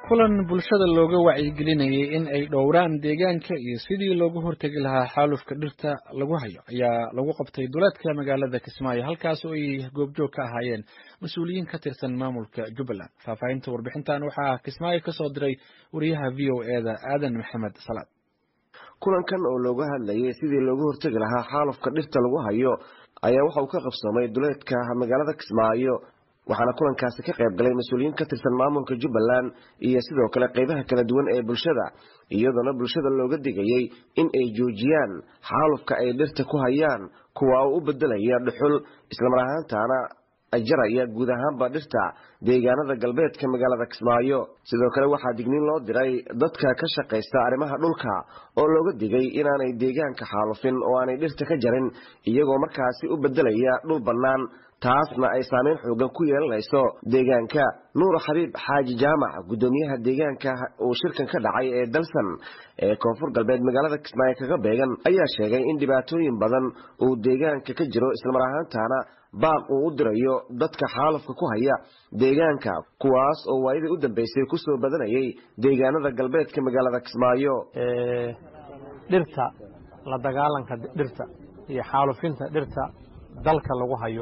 kulan bulshada looga wacyigelinayay in ay dhowraan deegaanka iyo sidii looga hortagi lahaa xaalufka dhirta lagu hayo ayaa lagu qabtay duleedka magaalada Kismaayo halkaas oo ay goobjoog ka ahaayeen mas'uuliyiin ka tirsan maamulka Jubbaland. Faahfaahinta warbixintan waxaa Kismaayo ka soo diray wariyaha VOA-da Aadan Maxamed Salaad. kulankan oo looga hadlayay sidii looga hortagi lahaa xaalufka dhirta lagu hayo ayaa waxa uu ka qabsoomay duleedka magaalada Kismaayo waxaana kulankaasi ka qayb galay mas'uuliyiin ka tirsan maamulka Jubbaland iyo sidoo kale qaybaha kala duwan ee bulshada iyadoo bulshada looga digayay in ay joojiyaan xaalufka ay dhirta ku hayaan kuwa u bedelaya dhuxul isla mar ahaantaana ajaraya guud ahaanba dhirta deegaanada galbeedka magaalada Kismaayo sidoo kale waxaa digniin loo diray dadka ka shaqeysta arrimaha dhulka oo looga digay inaanay deegaanka xaalufin oo aanay dhirta ka jarin iyagoo markaasi u bedelaya dhul bannaan taasna ay saameyn xoogan ku yeelanayso deegaanka. Nuur Xabiib Xaaji Jaamac gudoomiyaha deegaanka oo shirkan ka dhacay ee dalsan ee koonfur galbeed magaalada Kismaayo kaga beegan ayaa sheegay in dhibaatooyin badan uu deegaanka ka jiro isla mar ahaantaana baaq uu u dirayo dadka xaalufka ku haya deegaanka kuwaas oo waayadii u dambeysay ku soo badanayay deegaanada galbeedka magaalada Kismaayo. dhirta la dagaalanka dhirta iyo xaalufinta dhirta dalka lagu hayo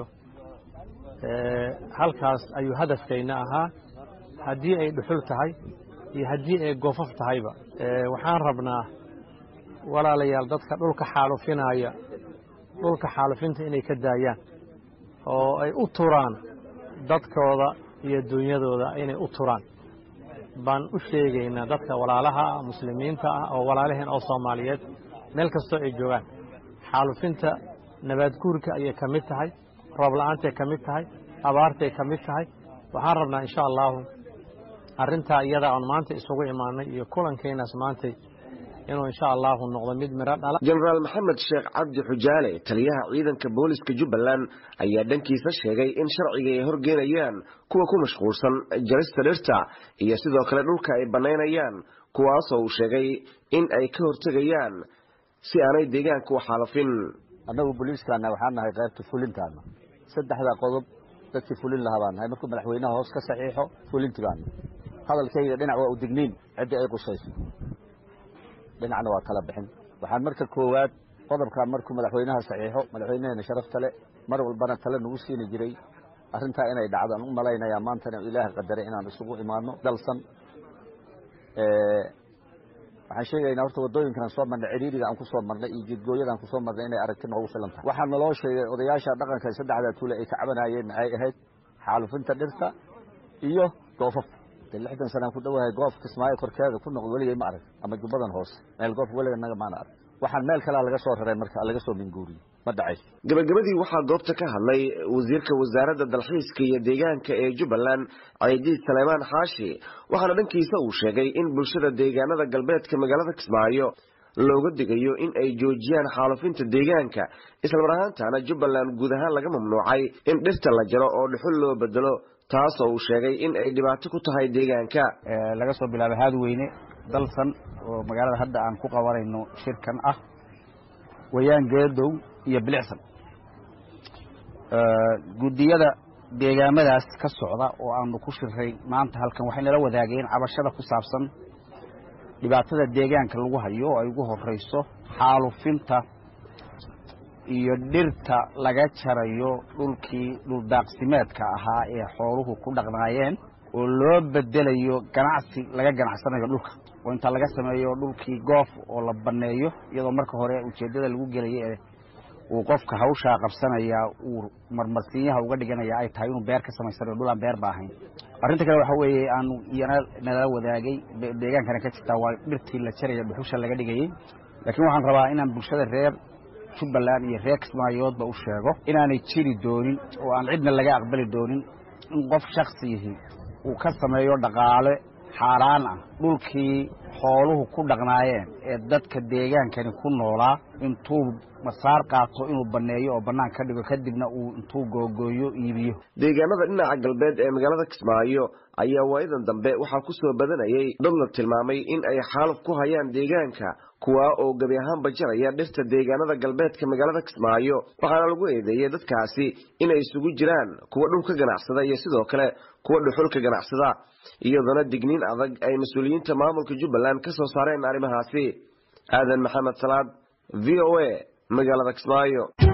halkaas ayuu hadafkeena ahaa haddii ay dhuxul tahay iyo haddii ay goofaf tahayba waxaan rabnaa walaalayaal dadka dhulka xaalufinaya dhulka xaalufinta inay ka daayaan oo ay u turaan dadkooda iyo dunyadooda inay u turaan baan u sheegaynaa dadka walaalaha muslimiinta ah oo walaalaheen oo Soomaaliyeed meel kastoo ay joogaan xaalufinta nabaad guurka ayay ka mid tahay roob la'aanta ka mid tahay abaarta ka mid tahay waxaan rabnaa insha Allah arinta iyada aan maanta isugu imaanay iyo kulankeenaas maanta inuu insha Allah noqdo mid mira dhala. General Maxamed Sheekh Cabdi Xujaale taliyaha ciidanka booliska Jubbaland ayaa dhankiisa sheegay in sharciga ay horgeynayaan kuwa ku mashquulsan jarista dhirta iyo sidoo kale dhulka ay banaynayaan kuwaas oo uu sheegay in ay ka hortagayaan si aanay deegaanka u xaalufin. annagu booliiskana waxaan nahay qaybta fulintaana saddexda qodob dadkii fulin lahaa baan nahay markuu madaxweynaha hoos ka saxiixo fulintigaan hadalkayga dhinac waa u digniin cid ay qusayso dhinacna waa kala bixin waxaan marka koowaad qodobka markuu madaxweynaha saxiixo madaxweynaha sharafta leh mar walbana tala nagu siin jiray arinta inay dhacdaan u maleynaya maantana Ilaahay qadaray inaan isugu imaano dalsan waxaan sheegaynaa horta wadooyinkan soo marnay ciriiriga aan ku soo marnay iyo jidgooyadan ku soo marnay inay aragti noogu filan tahay waxaan naloo sheegay odayaasha dhaqanka saddexda tuule ay ka cabanayeen ay ahayd xaalufinta dhirta iyo goofaf 60 sano ku dhawahay goof Kismaayo korkeeda ku noqdo waligeey ma arag ama Jubbaland hoos meel goof waligeey naga ma arag waxaan meel kale laga soo raray marka laga soo minguuriyo ma dhacay. gabagabadii waxaa goobta ka hadlay wasiirka wasaaradda dalxiiska iyo deegaanka ee Jubbaland Ciidiid Salmaan Xaashi waxaana dhankiisa uu sheegay in bulshada deegaanada galbeedka magaalada Kismaayo looga digayo in ay joojiyaan xaalufinta deegaanka isla mar ahaantaana Jubbaland guud ahaan laga mamnuucay in dhirta la jaro oo dhuxul loo bedelo taas oo uu sheegay in ay dhibaato ku tahay deegaanka. laga soo bilaabay Haadweyne dalsan oo magaalada hadda aan ku qabanayno shirkan ah wayaan geedow iyo bilicsan gudiyada deegaamadaas ka socda oo aanu ku shiray maanta halkan waxay nala wadaageen cabashada ku saabsan dhibaatada deegaanka lagu hayo oo ay ugu horeyso xaalufinta iyo dhirta laga jarayo dhulkii dhul daaqsimeedka ahaa ee xooluhu ku dhaqnaayeen oo loo bedelayo ganacsi laga ganacsanayo dhulka oo inta laga sameeyo dhulkii goof oo la baneeyo iyadoo marka hore ujeedada lagu geliyay uu qofka hawsha qabsanaya uu marmarsiyaha uga dhiganaya ay tahay inuu beer ka sameysanayo dhul aan beer baahayn. arrinta kale waxa weeye aanu nala wadaagay deegaankana ka jirta waa dhirtii la jarayo dhuxusha laga dhigayay laakiin waxaan rabaa inaan bulshada reer Jubbaland iyo reer Kismaayoodba u sheego inaanay jiri doonin oo aan cidna laga aqbali doonin in qof shakhsiyi uu ka sameeyo dhaqaale xaraan ah dhulkii xooluhu ku dhaqnaayeen ee dadka deegaankani ku noolaa intuu masaar qaato inuu baneeyo oo bannaan ka dhigo kadibna uu intuu googooyo iibiyo. deegaanada dhinaca galbeed ee magaalada Kismaayo ayaa waayadan dambe waxaa ku soo badanayay dad la tilmaamay in ay xaaluf ku hayaan deegaanka kuwa oo gabi ahaanba jaraya dhirta deegaanada galbeedka magaalada Kismaayo waxaana lagu eedeeyay dadkaasi inay isugu jiraan kuwa dhulka ganacsada iyo sidoo kale kuwa dhuxulka ganacsada iyadoo digniin adag ay mas'uuliyiinta maamulka Jubbaland ka soo saareen arrimahaasi. aadan maxamed salaad VOA magaalada Kismaayo.